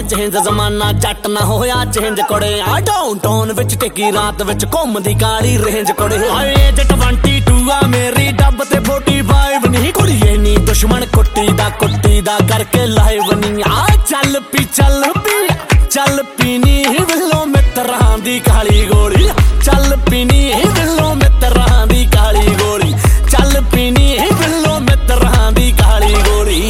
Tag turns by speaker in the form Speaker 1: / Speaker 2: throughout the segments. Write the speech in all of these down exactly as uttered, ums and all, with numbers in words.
Speaker 1: change जमाना जट ना होया चेंज कुड़े आ डाउन टाउन विच टिकी रात विच घुमदी काली रेंज कुड़े हाय एज ट्वेंटी टू आ मेरी डब ते फोर्टी फाइव नहीं कुड़िए नी दुश्मन कुट्टी दा कुट्टी दा करके लाइव नहीं आ चल पी चल पी चल पीनी विलो मित्रां दी काली गोली चल पीनी विलो मित्रां दी काली गोली चल पीनी विलो मित्रां दी काली गोली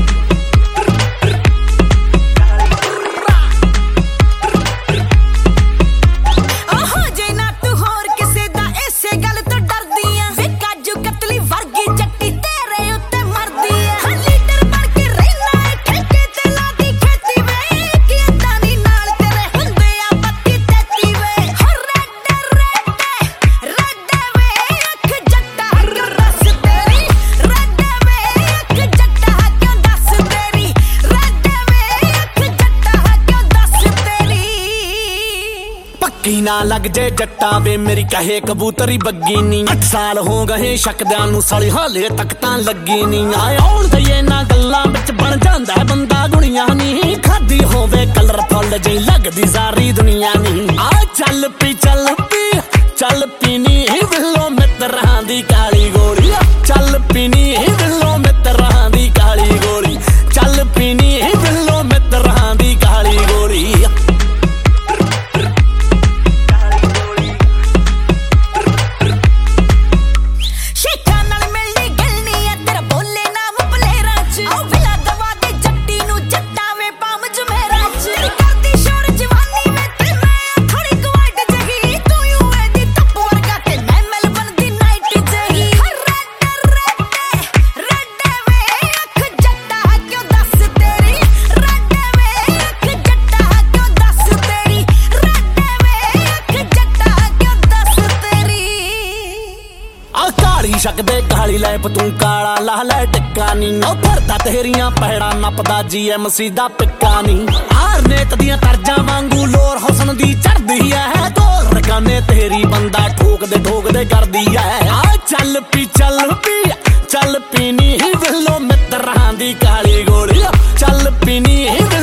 Speaker 1: ना लग जे जट्टा वे मेरी कहे कबूतरी बग्गी नी अठ साल हो गए शकद्यां नू साली हाले तक तां लगी नी आए आउण दईए ना गल्लां विच बन जांदा बंदा दुनिया नी खादी होवे कलरफुल जी लगदी सारी दुनिया नी आ चल पी चल पी चल पीनी विलो मित्रां दी काली गोली चल पीनी विलो मित्रां दी काली गोली चल पीनी विलो मित्रां दी काली गोली शकदे काली लैप तू काला ला लै टिक्का नी ओ भरदा तेरियां पैड़ा नपदा जी एम सी दा पिक्का नी हार नेत दियां तरजां वांगू लोर हुसन दी चढ़दी है तोल रकाने तेरी बंदा ठोक दे ठोक दे करदी है आ चल पी चल पी चल पीनी विलो मित्रां दी काली गोली चल पीनी